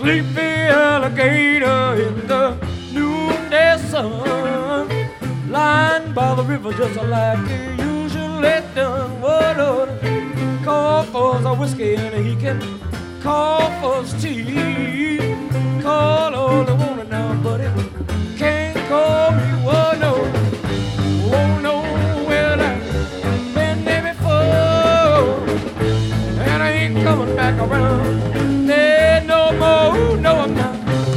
sleepy alligator in the noonday sun, lying by the river just like he usually done. Whoa, Lord, call for some whiskey and he can call for his tea. Call all they want now, but it can't call me. Whoa, no, oh no, well I've been there before, and I ain't coming back around there no more. No, I'm not.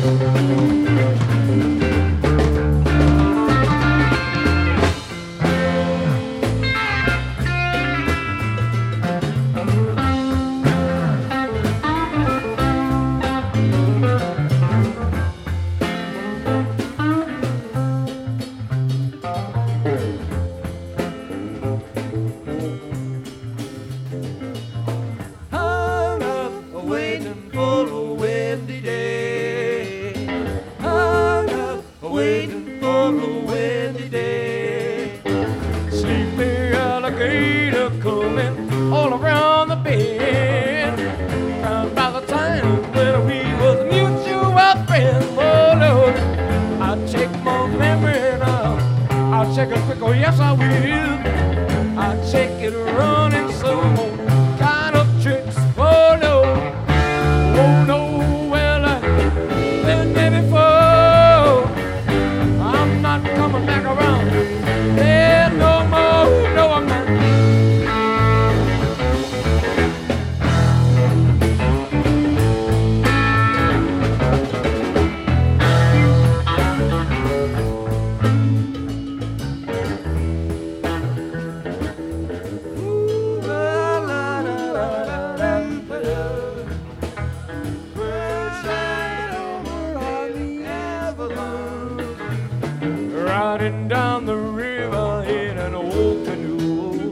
Check it quick, oh yes I will. I'll check it running some more kind of tricks. Oh no, well I've been there before. I'm not coming back around there no more. No, I'm not. Riding down the river in an old canoe,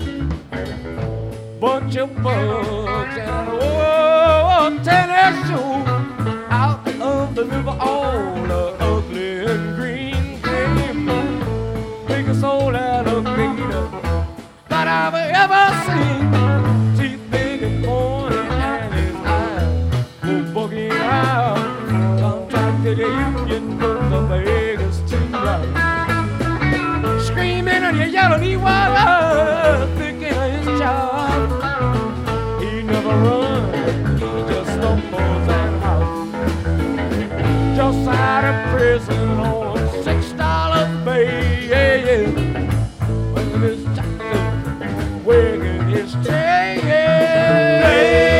bunch of bugs and an old tennis shoe. Out of the river all the ugly and green came, biggest old alligator that I've ever seen. Teeth big and pointy and his eyes go bugging out. Contracted a union with the Vegas team right. Screaming and yelling, he was thinking of his job. He never runs, he just stumbles and hops. Just out of prison on $6 bail. When his Jackson wagging his tail.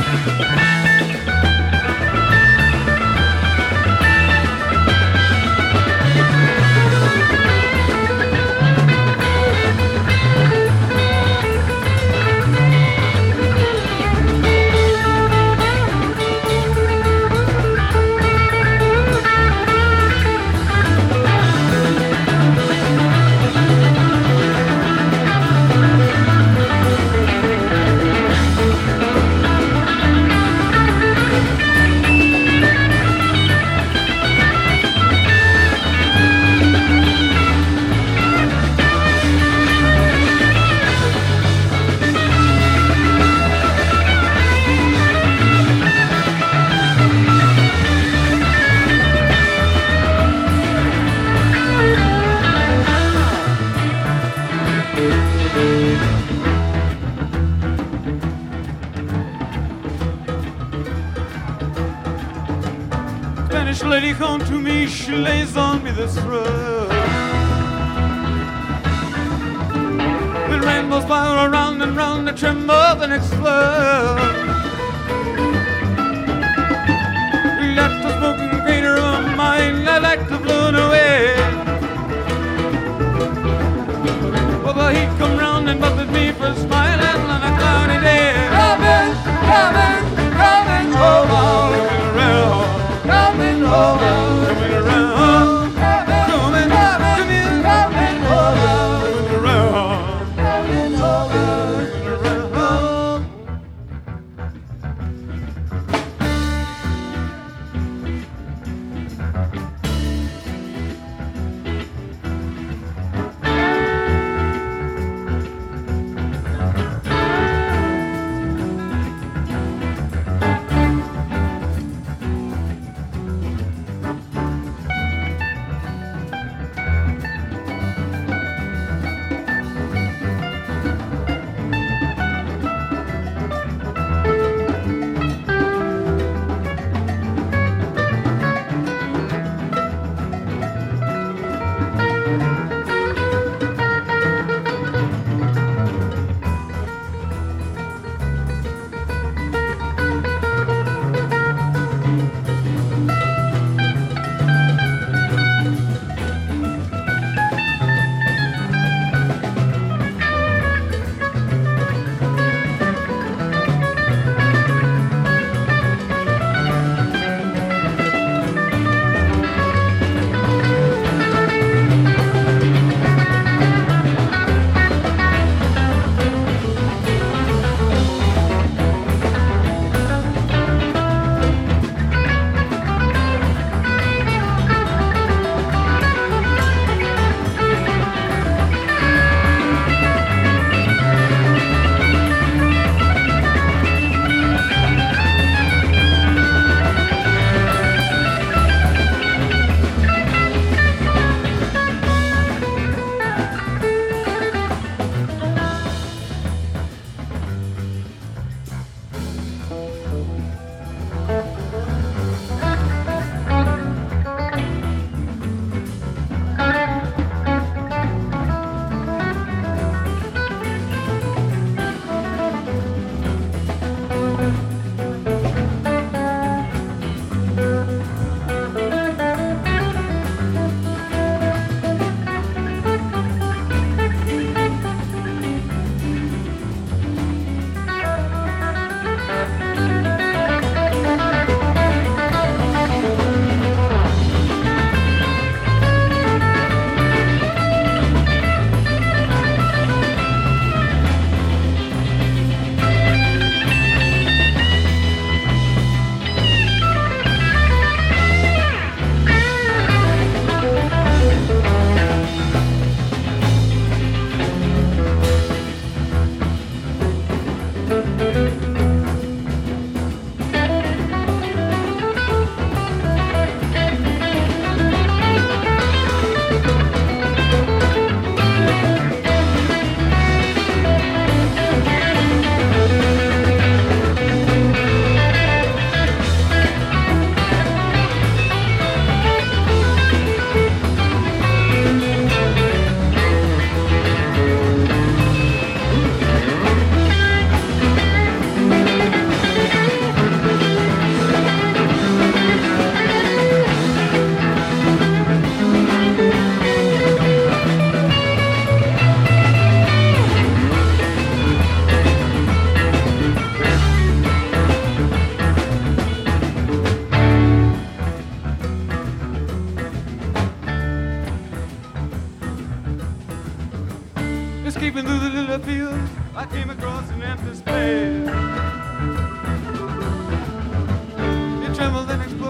Spanish lady come to me, she lays on me this rug. The rainbows spiral around and round, I tremble the next flood. Let the smoking crater of mine, I like to blow it away. Well, the heat come round and buffet me for smiling on a cloudy day. Coming, coming, coming home, coming around, coming home, coming around, coming, coming, coming home, coming around, coming home, coming around.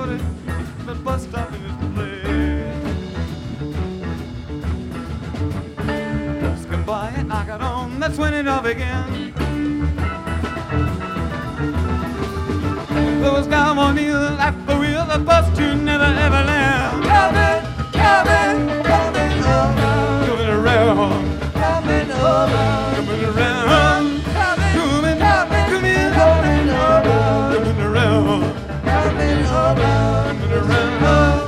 it. The bus stop in his place. Dusk by, I got on. That's when it all began. There was down on me, life for real. The bus to never ever land. Coming, coming, coming over. Coming around. Coming over. Coming around. Coming, coming, coming, coming over. Coming around. Coming over. Coming around.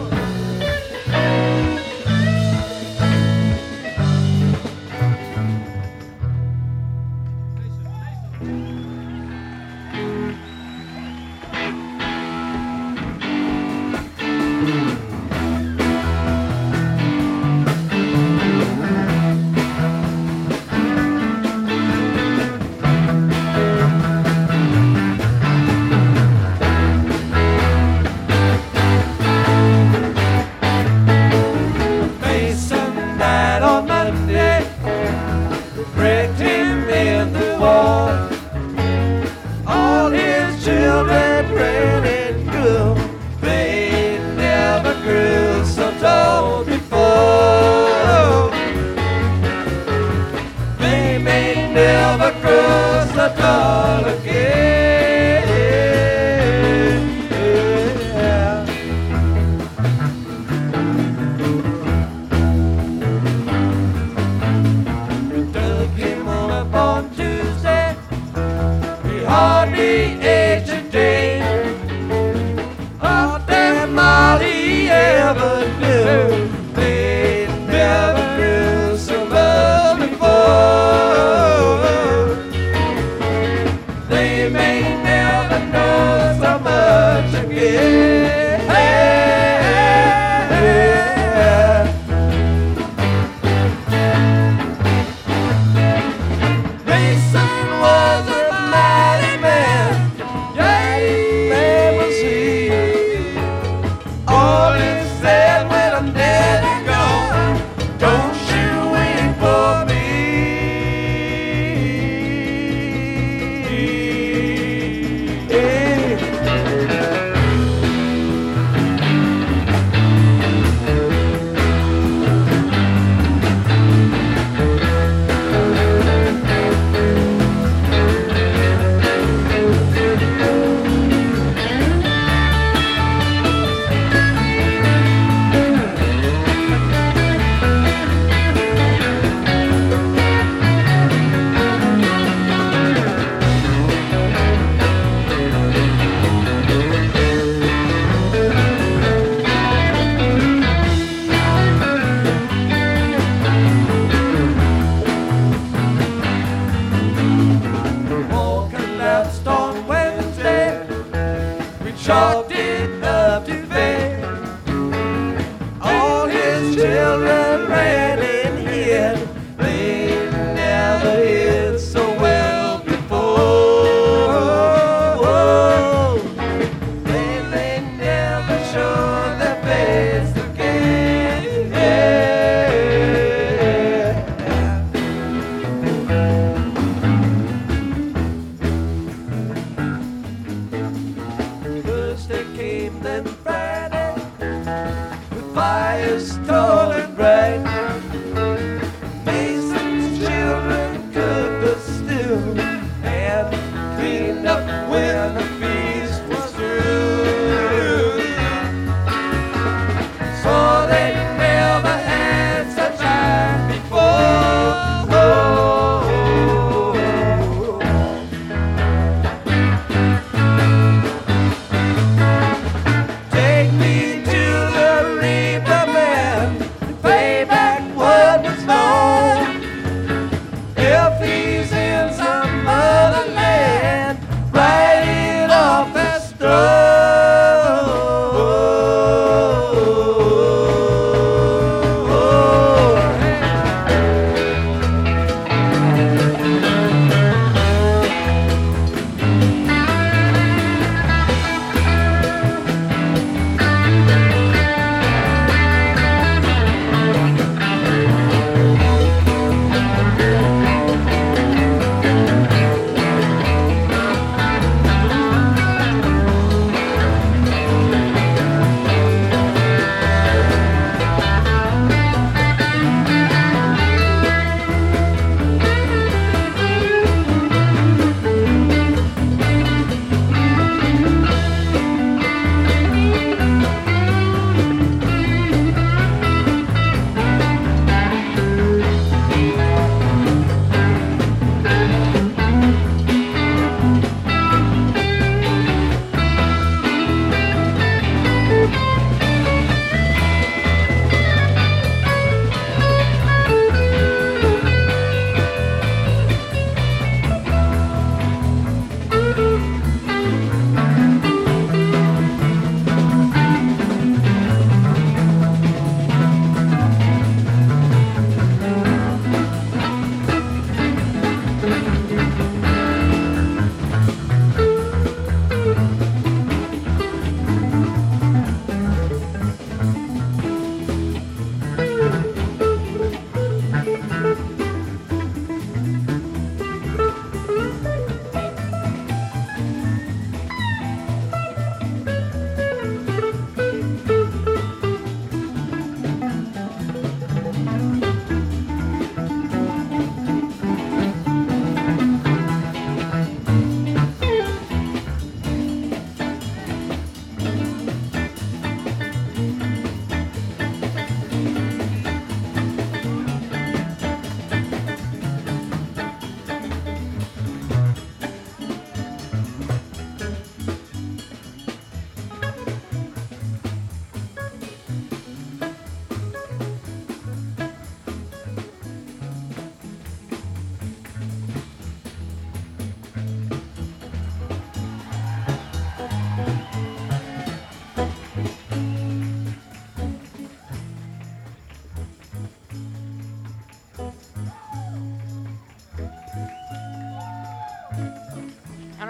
Hardly age a day.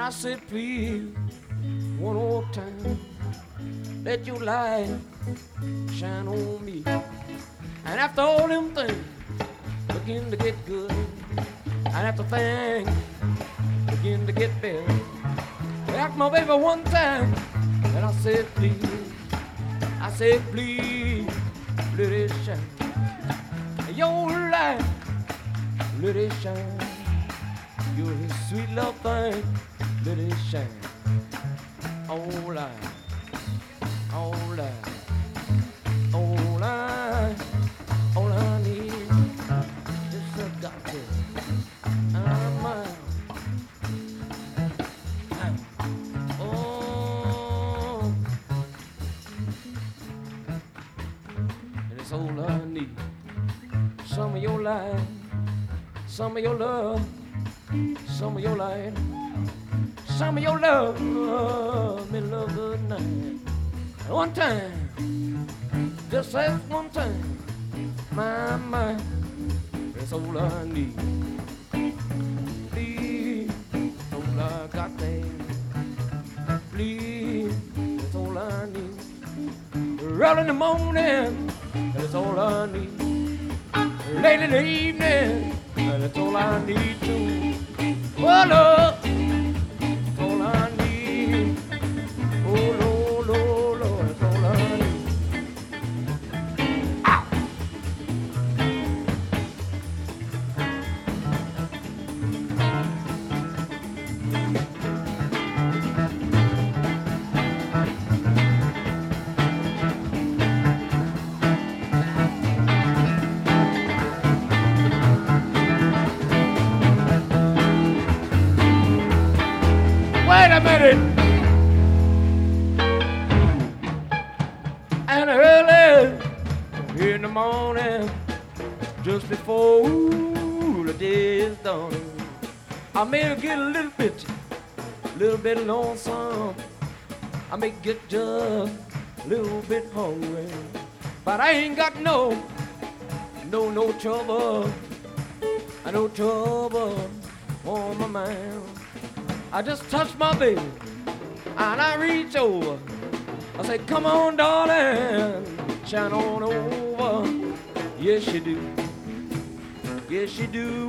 I said, please, one more time, let your light shine on me. And after all them things begin to get good, and after things begin to get better, I asked my baby one time, and I said, please, let it shine. Your light, let it shine. You're a sweet love thing, let it shine. All I, all I, all I, all I need is a doctor. I'm mine. Oh, and it's all I need. Some of your life, some of your love, some of your light, some of your love, me love the night. One time, just as one time, my, that's all I need. Please, that's all I got there. Please, that's all I need. Early in the morning, that's all I need. Late in the evening, that's all I need too. Oh, Lord, that's all I need. Oh, Lord, Lord, Lord, that's all I need. Ow! Wait a minute. And early in the morning, just before the day is done, I may get a little bit lonesome. I may get just a little bit hungry, but I ain't got no trouble. I no trouble on my mind. I just touch my baby and I reach over. I say, come on, darling, shine on over. Yes, you do. Yes, you do.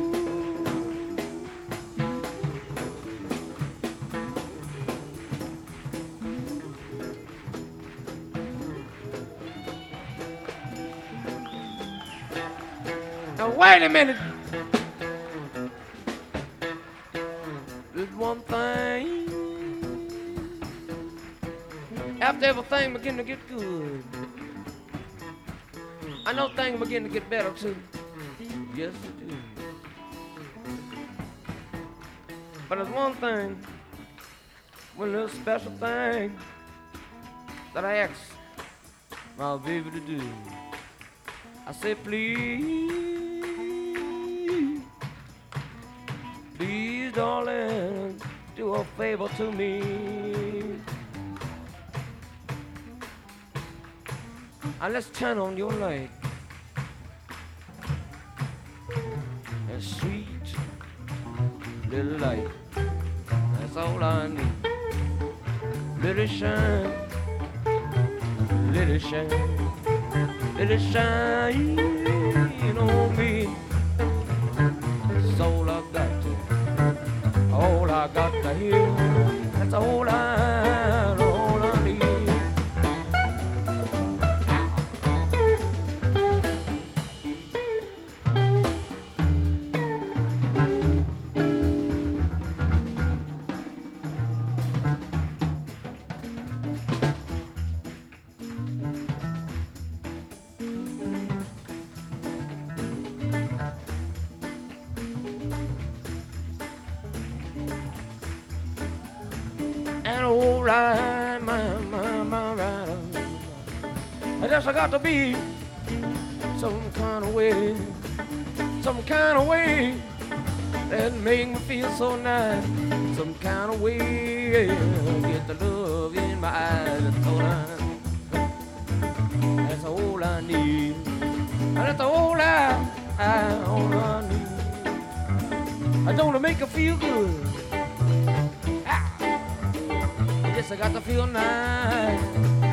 Now, wait a minute. There's one thing. After everything begin to get good, I know things begin to get better too. Yes, it do. But there's one thing, one little special thing that I ask my baby to do. I say, please, please, darling, do a favor to me. And let's turn on your light. A sweet little light. That's all I need. Let it shine. Let it shine. Let it shine on me. That's all I got to. All I got to hear. That's all I need. And all right, my rider. I guess I got to be some kind of way that make me feel so nice. Some kind of way, get the love in my eyes. That's all I need. That's all I need. I don't wanna make her feel good. Yes, I got to feel nice.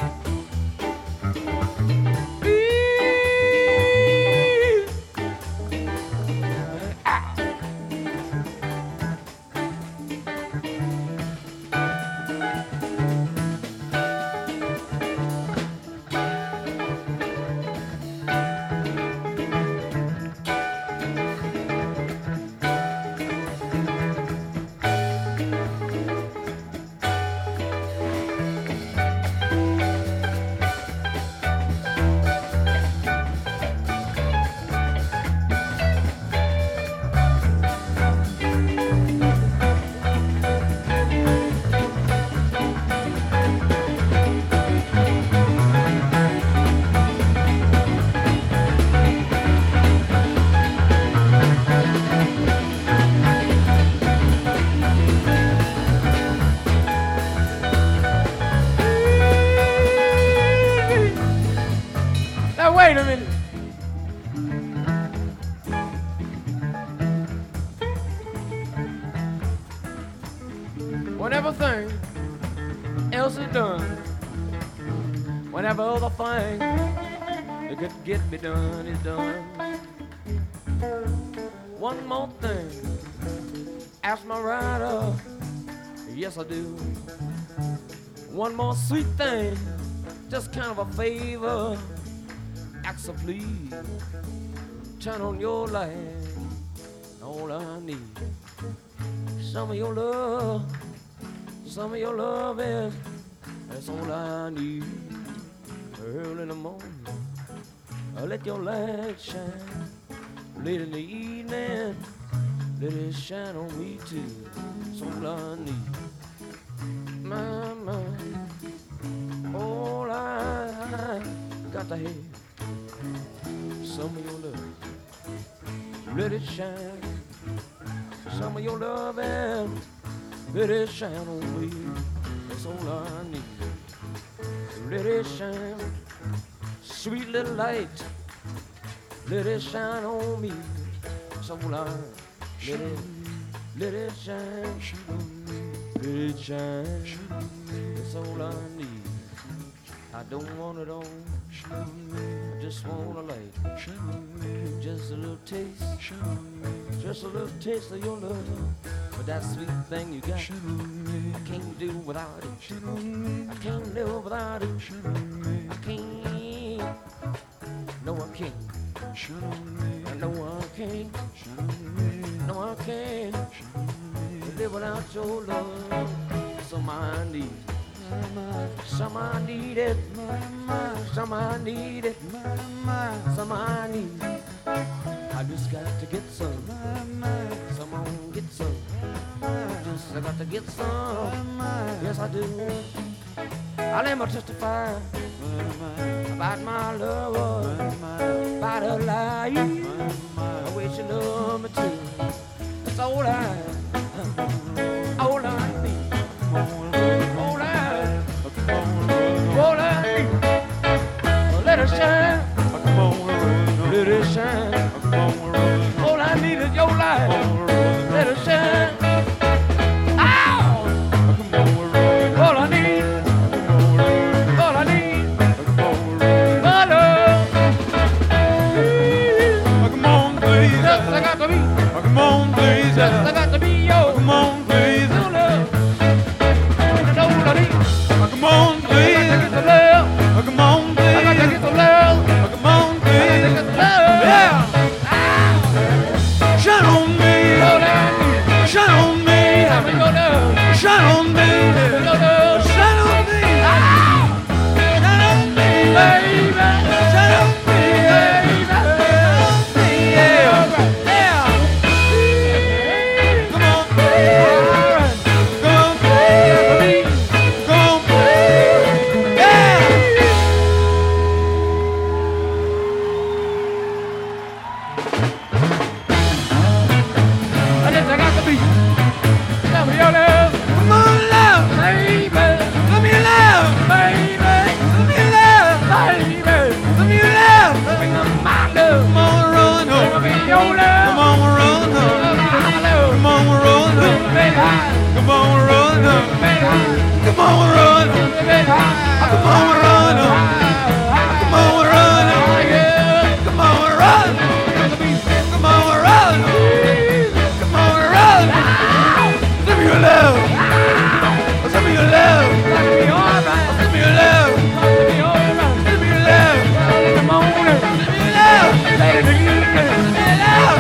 Wait a minute. When everything else is done, whenever other thing that could get me done is done, one more thing, ask my rider, yes I do. One more sweet thing, just kind of a favor. So please turn on your light. All I need, some of your love, some of your love is, that's all I need. Early in the morning, let your light shine. Late in the evening, let it shine on me too. That's all I need. My, all I got to have. Some of your love, let it shine. Some of your love and let it shine on me. That's all I need. Let it shine, sweet little light. Let it shine on me. That's all I let it shine. Let it shine. That's all I need. I don't want it all. I just want a light. Just a little taste. Just a little taste of your love. But that sweet thing you got, I can't do without it. I can't live without it. I can't. No, I can't. No, I can't. No, I can't live without your love. Some I need. Some I need it. Some I need it. Some I need. I just got to get some. Some on get some. Just I got to get some. Yes I do. I let me testify about my lover, about her life, the way she loved me too. That's all I need. Let it shine, let it shine. All I need is your light. Let it shine. Ow! All I need, my love. Come on, please. Yes, I got to be. Come on, please. Yes, I got to be yours. Come on, please. Your love. That's all I need. Come on, please. I got to get the love. Come on, please. I got to get the love. Come on, I got to please. get the love. Yeah. Ow! Shine on me. All I need. Shine on me. Have your love. Shine on me. Have your love. Shine on me. Ow! Shine on me. Baby. Shine on me. Baby. Yeah. Yeah. Come on, please. Come on, please. Come on, please. Yeah. I just got to be. Love your love. Come on, love. Baby. Let me love. Baby. Let me love. Baby. Come on, run. Come on, run. Come on, run. Come on, run. Come on, run. Come on, run. Some of your love. Some of your love. Some of your love. Some of your love. Come on, some of your love. Some of your love.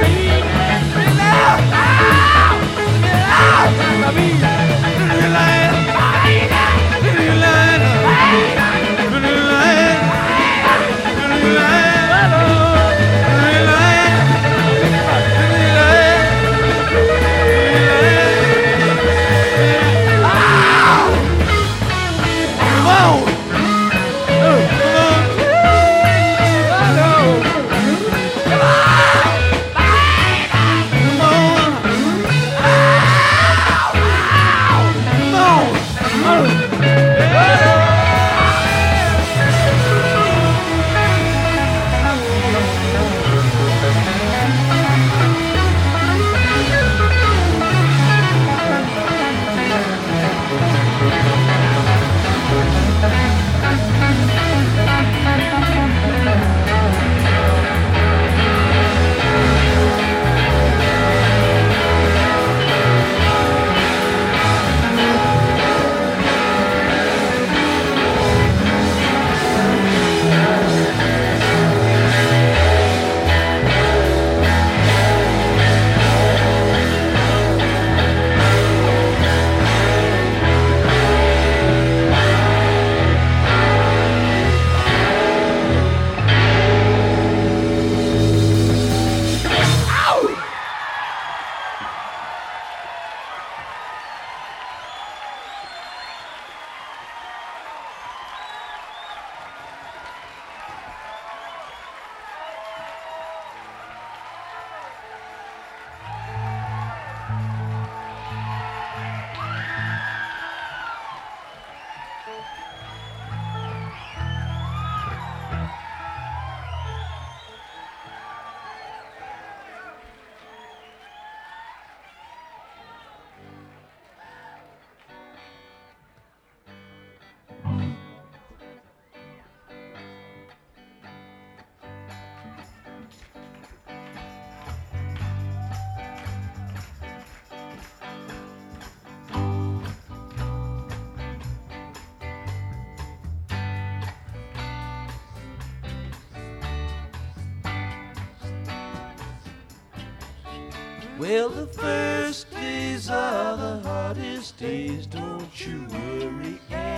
Well, the first days are the hardest days, don't you worry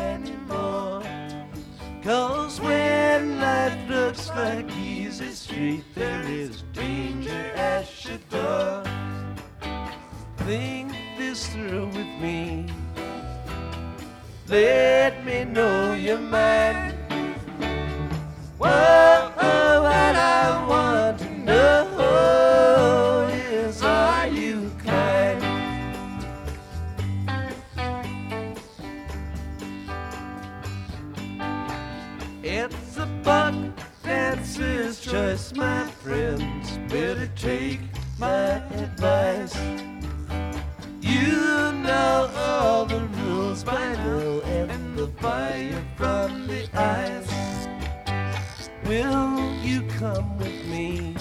anymore. 'Cause when life looks like easy street, there is danger at your door. Think this through with me, let me know your mind. Whoa, what I want to know is, are you kind? It's a buck dancer's choice, my friends. Better take my advice. You know all the rules by now, and the fire from the eyes. Will you come with me?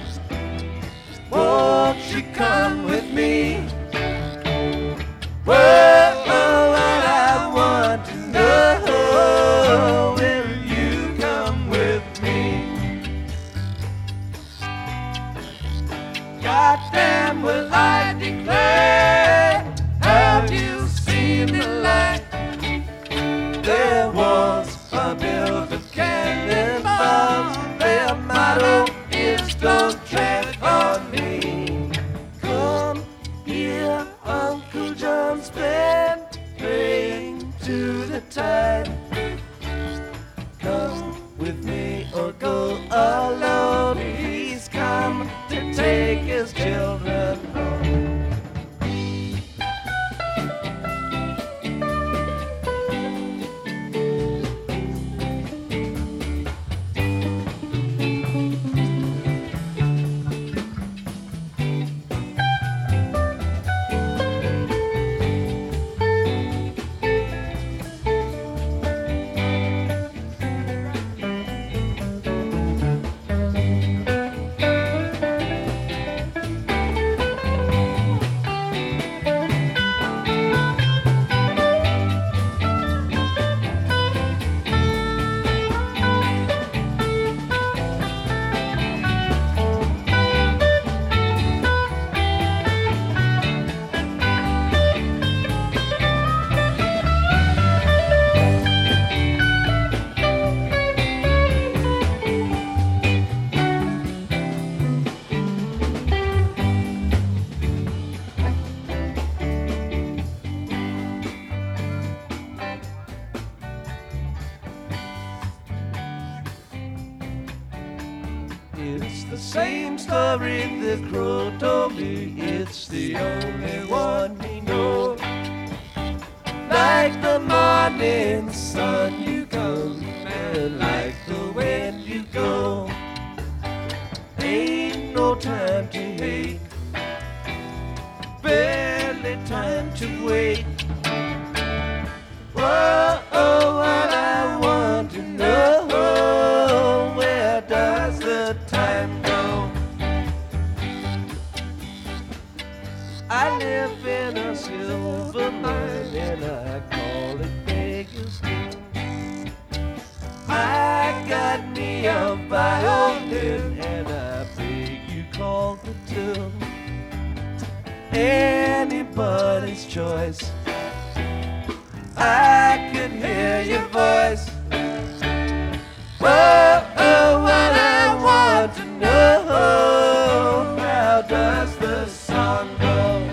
Won't you come with me? Whoa, what I want to know, will you come with me? Goddamn, will I declare, have you seen the light? There was a builder cannonballs, their motto is don't tread on me. Come here, Uncle John's band, playing to the tide. Come with me or go alone, he's come to take his children home. same story the crow told me. It's the only one we know. Like the morning sun you come, and like the wind you go. Ain't no time to hate, barely time to wait. Whoa, oh, what I want to know, where does the time go? I live in a silver mine and I call it Bakersfield. I got me a violin and I beg you call the tune. Anybody's choice, I could hear your voice. Whoa, oh, what I want to know, how does the song go?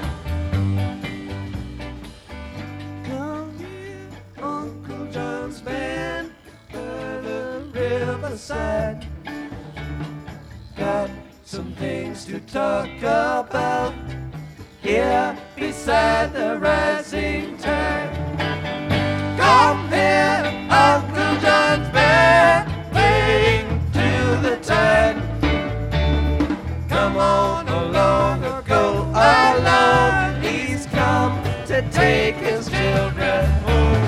Come here, Uncle John's band, by the riverside. Got some things to talk about here beside the rising tide. Come here, Uncle John's band, playing to the tide. Come on along or go along, he's come to take his children home.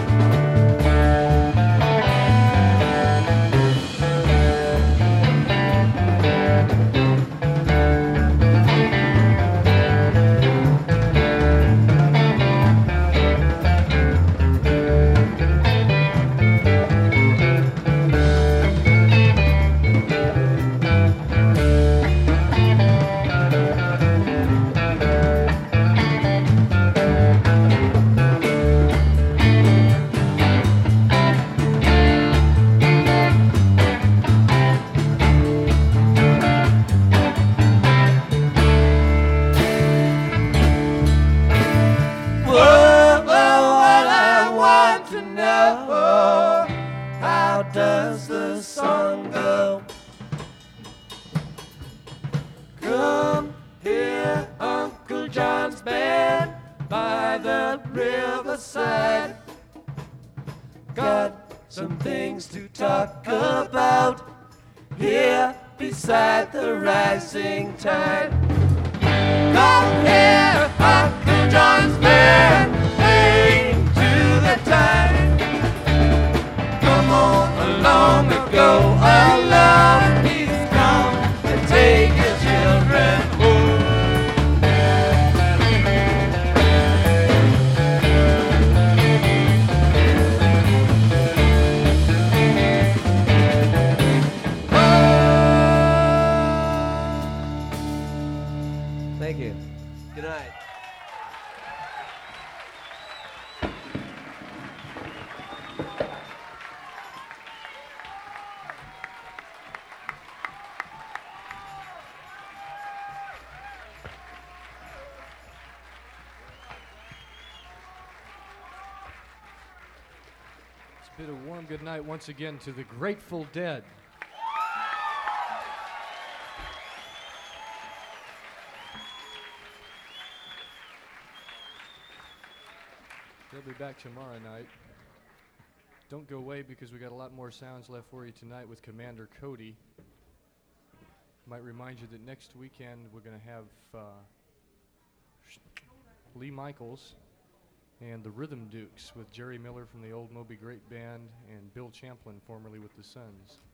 Does the song go? Come here, Uncle John's band, by the riverside. Got some things to talk about here beside the rising tide. Come here, Uncle John's band, playing to the tide. Come on along and go along, he's come to take his children home. Thank you. Good night. Bid a warm good night once again to the Grateful Dead. They'll be back tomorrow night. Don't go away because we got a lot more sounds left for you tonight with Commander Cody. Might remind you that next weekend we're going to have Lee Michaels and the Rhythm Dukes with Jerry Miller from the Old Moby Grape Band and Bill Champlin, formerly with the Sons.